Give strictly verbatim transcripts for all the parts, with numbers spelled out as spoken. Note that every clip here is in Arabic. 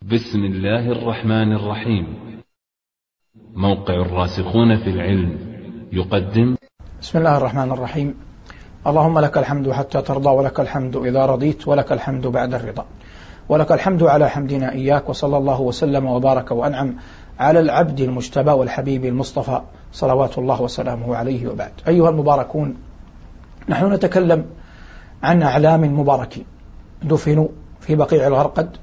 بسم الله الرحمن الرحيم. موقع الراسخون في العلم يقدم. بسم الله الرحمن الرحيم. اللهم لك الحمد حتى ترضى، ولك الحمد إذا رضيت، ولك الحمد بعد الرضا، ولك الحمد على حمدنا إياك، وصلى الله وسلم وبارك وأنعم على العبد المجتبى والحبيب المصطفى صلوات الله وسلامه عليه، وبعد. أيها المباركون، نحن نتكلم عن أعلام مباركين دفنوا في بقيع الغرقد،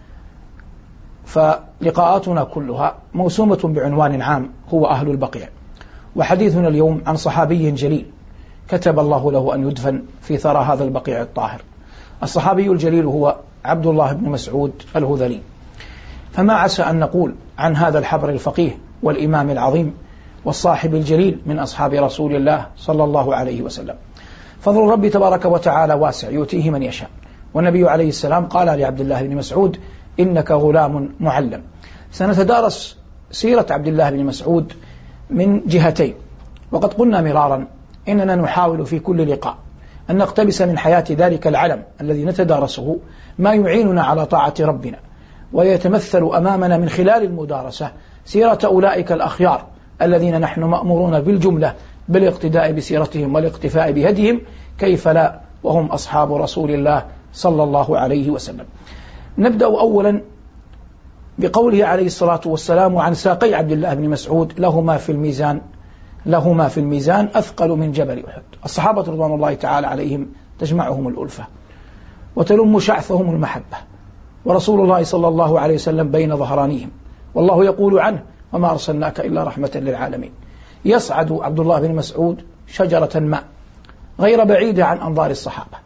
فلقاءاتنا كلها موسومة بعنوان عام هو أهل البقيع. وحديثنا اليوم عن صحابي جليل كتب الله له أن يدفن في ثرى هذا البقيع الطاهر. الصحابي الجليل هو عبد الله بن مسعود الهذلي. فما عسى أن نقول عن هذا الحبر الفقيه والإمام العظيم والصاحب الجليل من أصحاب رسول الله صلى الله عليه وسلم. فضل ربي تبارك وتعالى واسع يؤتيه من يشاء، والنبي عليه السلام قال لعبد الله بن مسعود: إنك غلام معلم. سنتدارس سيرة عبد الله بن مسعود من جهتين، وقد قلنا مرارا إننا نحاول في كل لقاء أن نقتبس من حياة ذلك العلم الذي نتدارسه ما يعيننا على طاعة ربنا، ويتمثل أمامنا من خلال المدارسة سيرة أولئك الأخيار الذين نحن مأمورون بالجملة بالاقتداء بسيرتهم والاقتفاء بهديهم، كيف لا وهم أصحاب رسول الله صلى الله عليه وسلم. نبدأ أولا بقوله عليه الصلاة والسلام عن ساقي عبد الله بن مسعود: لهما في الميزان لهما في الميزان أثقل من جبل أحد. الصحابة رضوان الله تعالى عليهم تجمعهم الألفة وتلم شعثهم المحبة، ورسول الله صلى الله عليه وسلم بين ظهرانيهم، والله يقول عنه: وما أرسلناك إلا رحمة للعالمين. يصعد عبد الله بن مسعود شجرة ماء غير بعيدة عن أنظار الصحابة،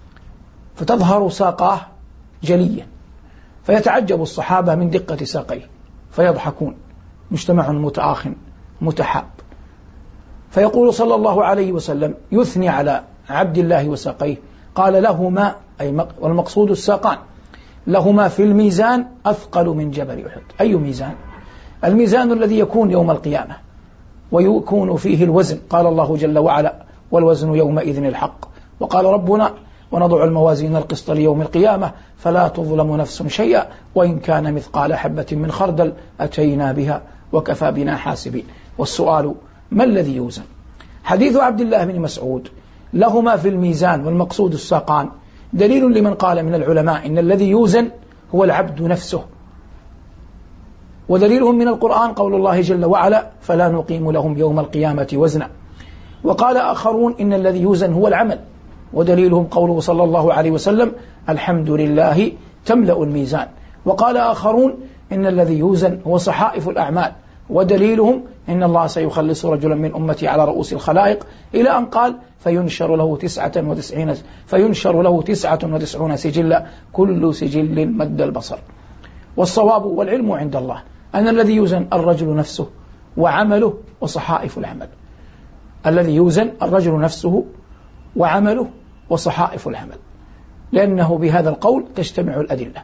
فتظهر ساقاه جليا، فيتعجب الصحابة من دقة ساقيه، فيضحكون، مجتمع متآخٍ متحاب. فيقول صلى الله عليه وسلم يثني على عبد الله وساقيه، قال: لهما، أي والمقصود الساقان، لهما في الميزان أثقل من جبل أحد. أي ميزان؟ الميزان الذي يكون يوم القيامة ويكون فيه الوزن. قال الله جل وعلا: والوزن يومئذ الحق. وقال ربنا: ونضع الموازين القسط ليوم القيامة فلا تظلم نفس شيئا وإن كان مثقال حبة من خردل أتينا بها وكفى بنا حاسبين. والسؤال: ما الذي يوزن؟ حديث عبد الله بن مسعود لهما في الميزان والمقصود الساقان دليل لمن قال من العلماء إن الذي يوزن هو العبد نفسه، ودليلهم من القرآن قول الله جل وعلا: فلا نقيم لهم يوم القيامة وزنا. وقال آخرون إن الذي يوزن هو العمل، ودليلهم قوله صلى الله عليه وسلم: الحمد لله تملأ الميزان. وقال آخرون إن الذي يوزن هو صحائف الأعمال، ودليلهم إن الله سيخلص رجلا من أمتي على رؤوس الخلائق، إلى أن قال: فينشر له تسعة وتسعين فينشر له تسعة وتسعون سجلا كل سجل مد البصر. والصواب والعلم عند الله أن الذي يوزن الرجل نفسه وعمله وصحائف العمل. الذي يوزن الرجل نفسه وعمله وصحائف العمل، لأنه بهذا القول تجتمع الأدلة.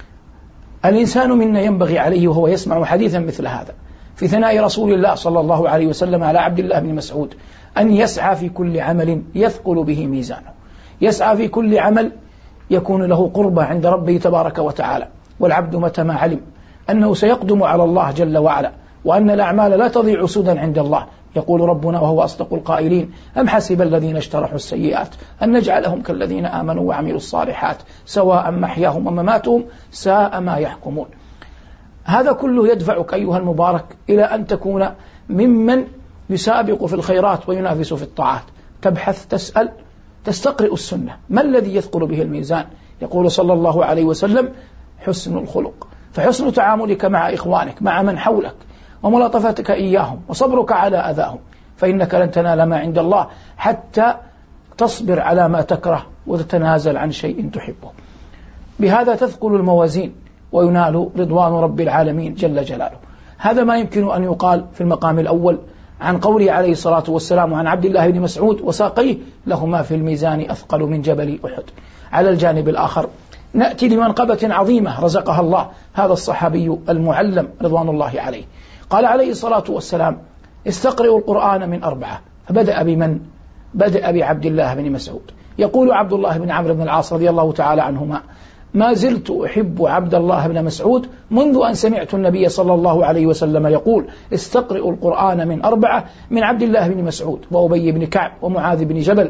الإنسان منا ينبغي عليه وهو يسمع حديثا مثل هذا في ثناء رسول الله صلى الله عليه وسلم على عبد الله بن مسعود أن يسعى في كل عمل يثقل به ميزانه، يسعى في كل عمل يكون له قربة عند ربه تبارك وتعالى. والعبد متى ما علم أنه سيقدم على الله جل وعلا وأن الأعمال لا تضيع سدى عند الله، يقول ربنا وهو أصدق القائلين: أم حسب الذين اجترحوا السيئات أن نجعلهم كالذين آمنوا وعملوا الصالحات سواء محياهم ومماتهم ساء ما يحكمون. هذا كله يدفعك أيها المبارك إلى أن تكون ممن يسابق في الخيرات وينافس في الطاعات، تبحث، تسأل، تستقرئ السنة. ما الذي يثقل به الميزان؟ يقول صلى الله عليه وسلم: حسن الخلق. فحسن تعاملك مع إخوانك، مع من حولك، وملاطفتك إياهم، وصبرك على أذاهم، فإنك لن تنال ما عند الله حتى تصبر على ما تكره وتتنازل عن شيء تحبه. بهذا تثقل الموازين وينال رضوان رب العالمين جل جلاله. هذا ما يمكن أن يقال في المقام الأول عن قوله عليه الصلاة والسلام عن عبد الله بن مسعود وساقيه: لهما في الميزان أثقل من جبل أحد. على الجانب الآخر نأتي لمنقبة عظيمة رزقها الله هذا الصحابي المعلم رضوان الله عليه. قال عليه الصلاة والسلام: استقرئوا القرآن من أربعة. فبدأ بمن؟ بدأ بعبد الله بن مسعود. يقول عبد الله بن عمرو بن العاص رضي الله تعالى عنهما: ما زلت أحب عبد الله بن مسعود منذ أن سمعت النبي صلى الله عليه وسلم يقول استقرئوا القرآن من أربعة من عبد الله بن مسعود وأبي بن كعب ومعاذ بن جبل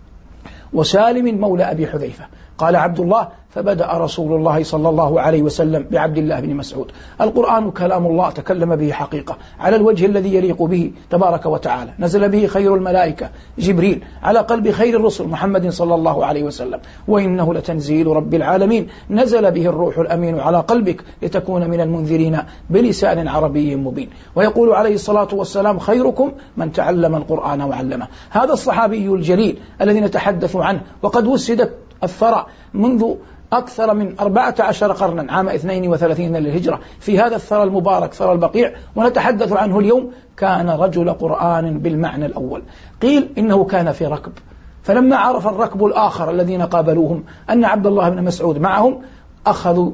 وسالم مولى أبي حذيفة. قال عبد الله فبدأ رسول الله صلى الله عليه وسلم بعبد الله بن مسعود. القرآن كلام الله تكلم به حقيقة على الوجه الذي يليق به تبارك وتعالى، نزل به خير الملائكة جبريل على قلب خير الرسل محمد صلى الله عليه وسلم، وإنه لتنزيل رب العالمين نزل به الروح الأمين على قلبك لتكون من المنذرين بلسان عربي مبين. ويقول عليه الصلاة والسلام خيركم من تعلم القرآن وعلمه. هذا الصحابي الجليل الذي نتحدث عنه وقد وسدت الثرى منذ أكثر من أربعة عشر قرنا عام اثنين وثلاثين للهجرة في هذا الثرى المبارك ثرى البقيع ونتحدث عنه اليوم، كان رجل قرآن بالمعنى الأول. قيل إنه كان في ركب، فلما عرف الركب الآخر الذين قابلوهم أن عبد الله بن مسعود معهم أخذوا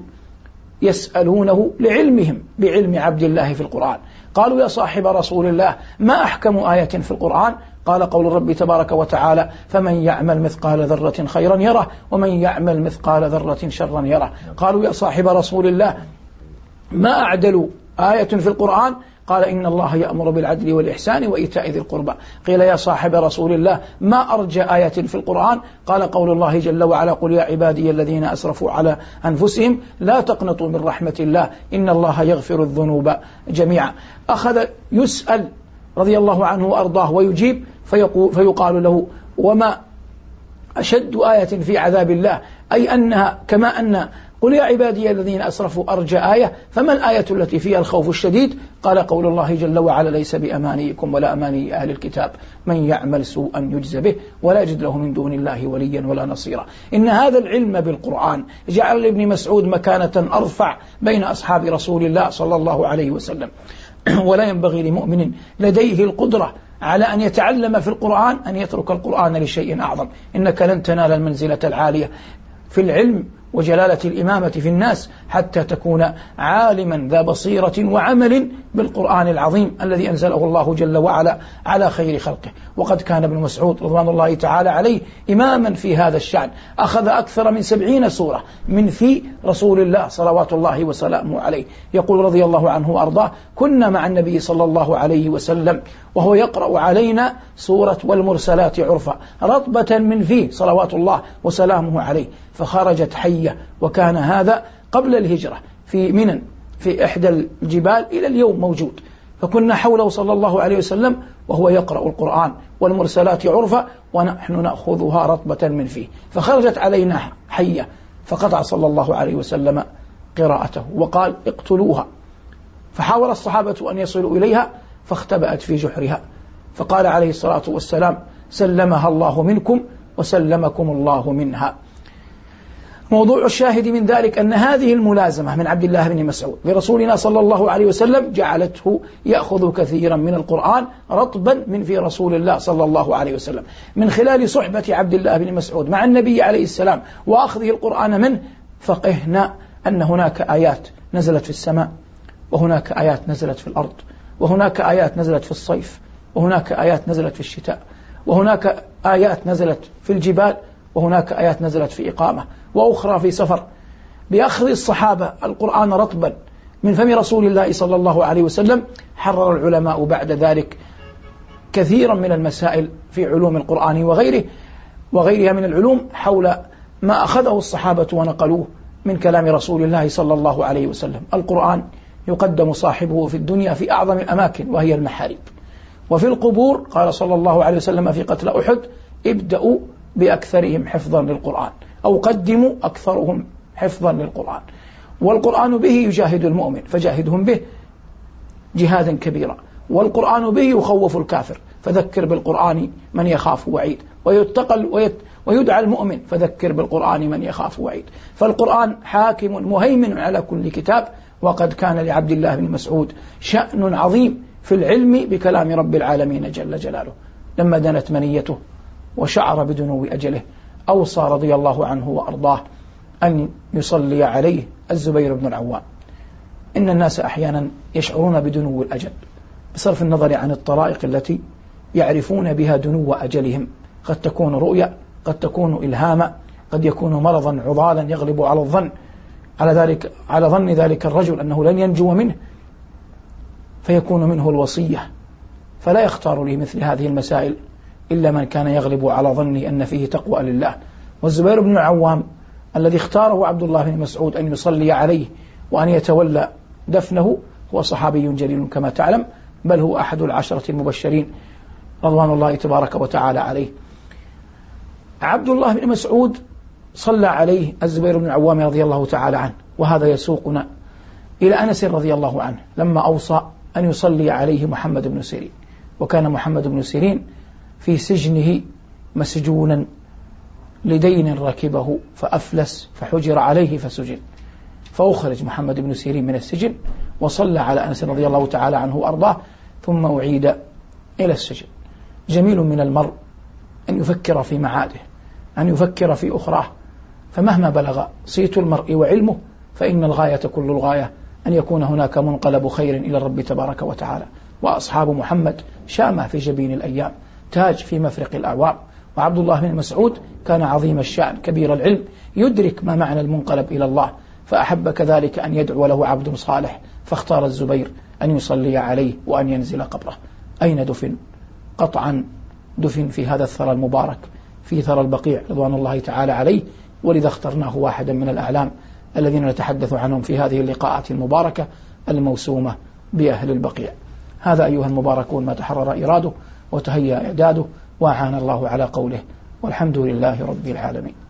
يسألونه لعلمهم بعلم عبد الله في القرآن. قالوا يا صاحب رسول الله ما أحكم آية في القرآن؟ قال قول الرب تبارك وتعالى فمن يعمل مثقال ذرة خيرا يره ومن يعمل مثقال ذرة شرا يره. قالوا يا صاحب رسول الله ما أعدل آية في القرآن؟ قال إن الله يأمر بالعدل والإحسان وإيتاء ذي القربى. قيل يا صاحب رسول الله ما أرجى آية في القرآن؟ قال قول الله جل وعلا قل يا عبادي الذين أسرفوا على أنفسهم لا تقنطوا من رحمة الله إن الله يغفر الذنوب جميعا. أخذ يسأل رضي الله عنه وأرضاه ويجيب فيقول فيقال له وما أشد آية في عذاب الله؟ أي أنها كما أن قل يا عبادي الذين أسرفوا أرجى آية، فما الآية التي فيها الخوف الشديد؟ قال قول الله جل وعلا ليس بأمانيكم ولا أماني أهل الكتاب من يعمل سوءا يجز به ولا يجد له من دون الله وليا ولا نصيرا. إن هذا العلم بالقرآن جعل لابن مسعود مكانة أرفع بين أصحاب رسول الله صلى الله عليه وسلم. ولا ينبغي لمؤمن لديه القدرة على أن يتعلم في القرآن أن يترك القرآن لشيء أعظم. إنك لن تنال المنزلة العالية في العلم وجلالة الإمامة في الناس حتى تكون عالما ذا بصيرة وعمل بالقرآن العظيم الذي أنزله الله جل وعلا على خير خلقه. وقد كان ابن مسعود رضوان الله تعالى عليه إماما في هذا الشأن، أخذ أكثر من سبعين سورة من في رسول الله صلوات الله وسلامه عليه. يقول رضي الله عنه وأرضاه كنا مع النبي صلى الله عليه وسلم وهو يقرأ علينا سورة والمرسلات عرفا رطبة من فيه صلوات الله وسلامه عليه، فخرجت حية، وكان هذا قبل الهجرة في منن في إحدى الجبال إلى اليوم موجود، فكنا حوله صلى الله عليه وسلم وهو يقرأ القرآن والمرسلات عرفا ونحن نأخذها رطبة من فيه، فخرجت علينا حية فقطع صلى الله عليه وسلم قراءته وقال اقتلوها، فحاول الصحابة أن يصلوا إليها فاختبأت في جحرها، فقال عليه الصلاة والسلام سلمها الله منكم وسلمكم الله منها. موضوع الشاهد من ذلك أن هذه الملازمة من عبد الله بن مسعود لرسولنا صلى الله عليه وسلم جعلته يأخذ كثيرا من القرآن رطبا من في رسول الله صلى الله عليه وسلم. من خلال صحبة عبد الله بن مسعود مع النبي عليه السلام وأخذه القرآن منه فقهنا أن هناك آيات نزلت في السماء، وهناك آيات نزلت في الأرض، وهناك آيات نزلت في الصيف، وهناك آيات نزلت في الشتاء، وهناك آيات نزلت في الجبال، وهناك آيات نزلت في إقامة، وأخرى في سفر. بأخذ الصحابة القرآن رطبا من فم رسول الله صلى الله عليه وسلم حرر العلماء بعد ذلك كثيرا من المسائل في علوم القرآن وغيره وغيرها من العلوم حول ما أخذه الصحابة ونقلوه من كلام رسول الله صلى الله عليه وسلم. القرآن يقدم صاحبه في الدنيا في أعظم الأماكن وهي المحاريب، وفي القبور قال صلى الله عليه وسلم في قتل أحد ابدأوا بأكثرهم حفظا للقرآن أو قدموا أكثرهم حفظا للقرآن. والقرآن به يجاهد المؤمن فجاهدهم به جهادا كبيرا، والقرآن به يخوف الكافر فذكر بالقرآن من يخاف وعيد، ويتقل ويت ويدعى المؤمن فذكر بالقرآن من يخاف وعيد. فالقرآن حاكم مهيمن على كل كتاب. وقد كان لعبد الله بن مسعود شأن عظيم في العلم بكلام رب العالمين جل جلاله. لما دنت منيته وشعر بدنو أجله أوصى رضي الله عنه وأرضاه أن يصلي عليه الزبير بن العوام. إن الناس أحيانا يشعرون بدنو الأجل بصرف النظر عن الطرائق التي يعرفون بها دنو أجلهم، قد تكون رؤيا، قد تكون إلهاما، قد يكون مرضا عضالا يغلب على الظن على ذلك على ظن ذلك الرجل أنه لن ينجو منه، فيكون منه الوصية، فلا يختار لي مثل هذه المسائل إلا من كان يغلب على ظني أن فيه تقوى لله. والزبير بن العوام الذي اختاره عبد الله بن مسعود أن يصلي عليه وأن يتولى دفنه هو صحابي جليل كما تعلم، بل هو أحد العشرة المبشرين رضوان الله تبارك وتعالى عليه. عبد الله بن مسعود صلى عليه الزبير بن العوام رضي الله تعالى عنه، وهذا يسوقنا إلى أنس رضي الله عنه لما أوصى أن يصلي عليه محمد بن سيرين، وكان محمد بن سيرين في سجنه مسجونا لدين ركبه فأفلس فحجر عليه فسجن، فأخرج محمد بن سيرين من السجن وصلى على أنس رضي الله تعالى عنه وأرضاه، ثم أعيد إلى السجن. جميل من المرء أن يفكر في معاده، أن يفكر في أخراه، فمهما بلغ صيت المرء وعلمه فإن الغاية كل الغاية أن يكون هناك منقلب خير إلى الرب تبارك وتعالى. وأصحاب محمد شامة في جبين الأيام، تاج في مفرق الأعوام. وعبد الله بن مسعود كان عظيم الشأن كبير العلم، يدرك ما معنى المنقلب إلى الله، فأحب كذلك أن يدعو له عبد صالح، فاختار الزبير أن يصلي عليه وأن ينزل قبره. أين دفن؟ قطعا دفن في هذا الثرى المبارك، في ثرى البقيع رضوان الله تعالى عليه، ولذا اخترناه واحدا من الأعلام الذين نتحدث عنهم في هذه اللقاءات المباركة الموسومة بأهل البقيع. هذا أيها المباركون ما تحرر إراده وتهيأ إعداده، وأعان الله على قوله، والحمد لله رب العالمين.